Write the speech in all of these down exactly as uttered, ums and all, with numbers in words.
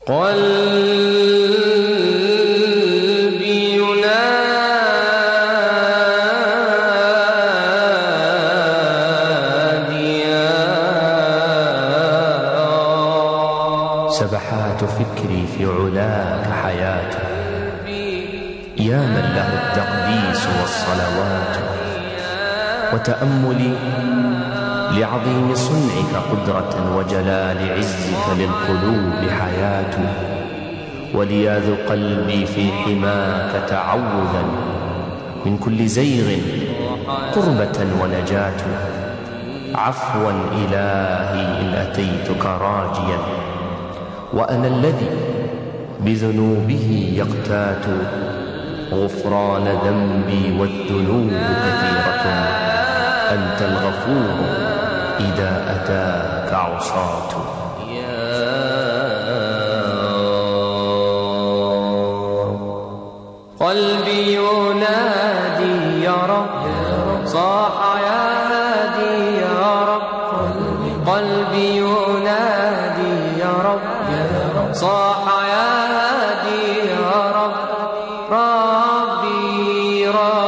قلبي ينادي يا رب. سبحات فكري في علاك حياته، يا من له التقديس والصلوات. وتأملي لعظيم صنعك قدرة وجلال عزك للقلوب حياة. ولياذ قلبي في حماك تعوذا من كل زيغ قربة ونجاة. عفوا إلهي إن أتيتك راجيا، وأنا الذي بذنوبه يقتات. غفران ذنبي والذنوب كثيرة، أنت الغفور إذا أتاك عصاة. قلبي ينادي يا رب، صاح يا هادي يا رب. قلبي ينادي يا رب، صاح يا هادي يا رب. ربي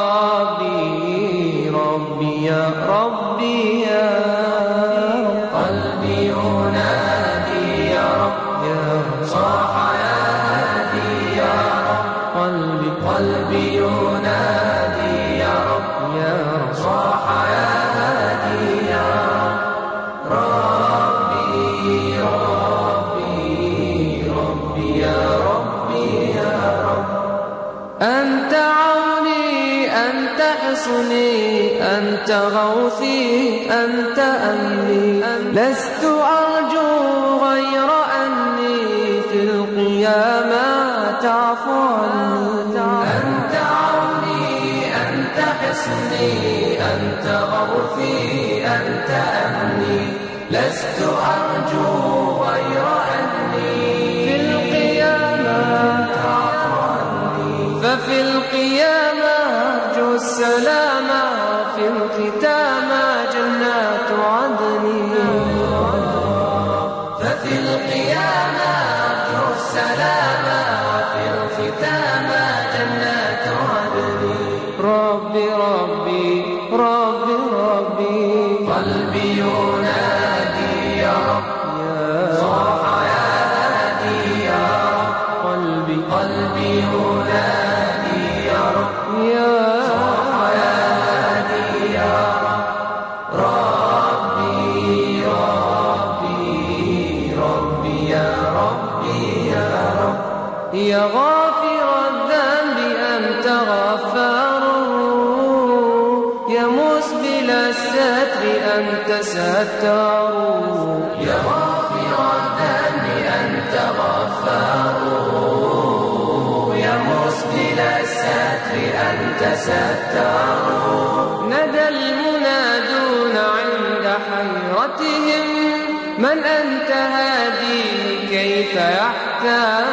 ربي ربي يا ربي يا رب. قلبي ينادي يا رب، صاح يا هادي يا رب. قلبي قلبي ينادي يا رب، يا رب صاح يا هادي يا رب. ربي ربي ربي يا ربي يا رب. أنت عوني، أنت حصني، أنت غوثي، أنت أمني. لست أرجو غير أني في القيامة تعفو عني. أنت عوني، أنت حصني، أنت غوثي، أنت أمني. لست أرجو غير أني في القيامة تعفو عني. ففي القيامة أرجو السلامة، في الختامة جنات عدن. ففي القيامة أرجو السلامة، وفي الختامة جنات عدن. ربي ربي ربي ربي. قلبي ينادي يا رب، صاح يا هادي يا رب. قلبي قلبي ينادي يا رب، صاح يا هادي يا رب. ربي ربي ربي يا ربي يا رب. يا غافر الذنب أنت غفار، يا مسبل الستر أنت ستار. يا غافر الذنب أنت غفار، يا مسبل الستر أنت ستار. ندى المنادون عند حيرتهم، من أنت هادي كيف يحتاج.